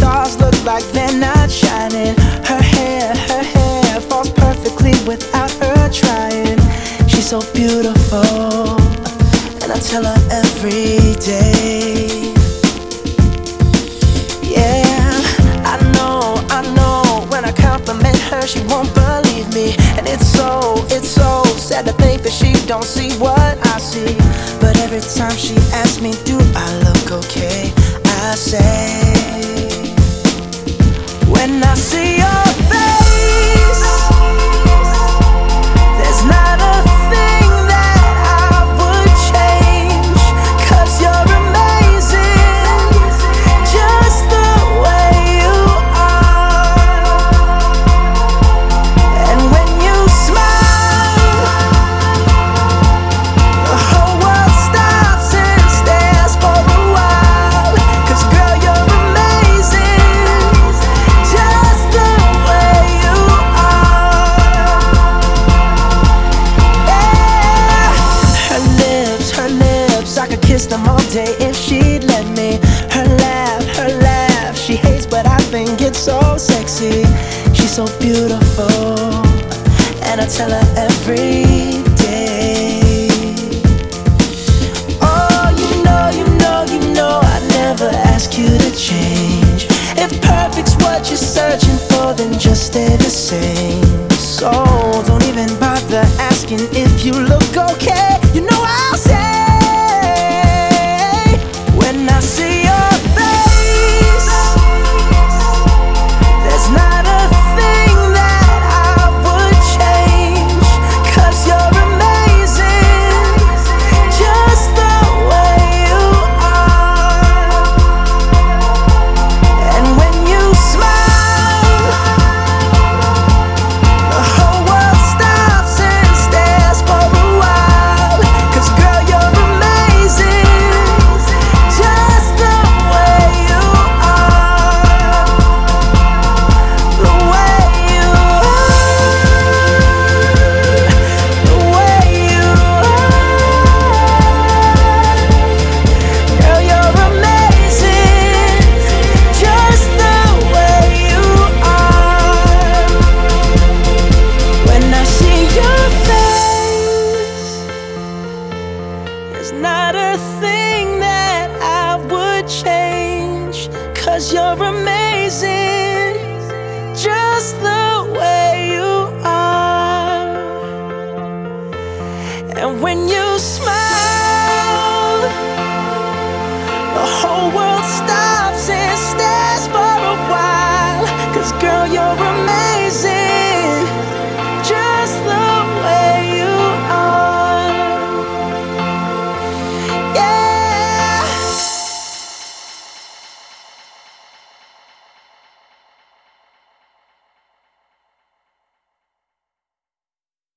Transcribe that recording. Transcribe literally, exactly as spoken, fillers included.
stars look like they're not shining. Her hair, her hair falls perfectly without her trying. She's so beautiful, and I tell her every day. Yeah, I know, I know, when I compliment her she won't believe me. And it's so, it's so sad to think that she don't see what I see. But every time she asks me, do I look okay, I say, when I see your face, there's not a thing that I would change. 'Cause you're amazing, just the way you are. And when you smile, the whole world stops and stares for a while. 'Cause girl, you're amazing, just the way you are. Yeah. Her lips, her lips, I could kiss them all day if she'd let me. Her laugh, her laugh, she hates but I think it's so sexy. She's so beautiful, and I tell her every day. Oh, you know, you know, you know I never ask you to change. If perfect's what you're searching for, then just stay the same. So don't even bother asking if you look okay. You know I'll say, when I see your face, there's not a thing that I would change. 'Cause you're amazing, just the way you are. And when you smile, the whole world stops and stares for a while. 'Cause girl, you're amazing, just the way you are. The way you are, the way you are. Girl, you're amazing, just the way you are. When I see your face, there's not a thing that I would change. 'Cause you're amazing,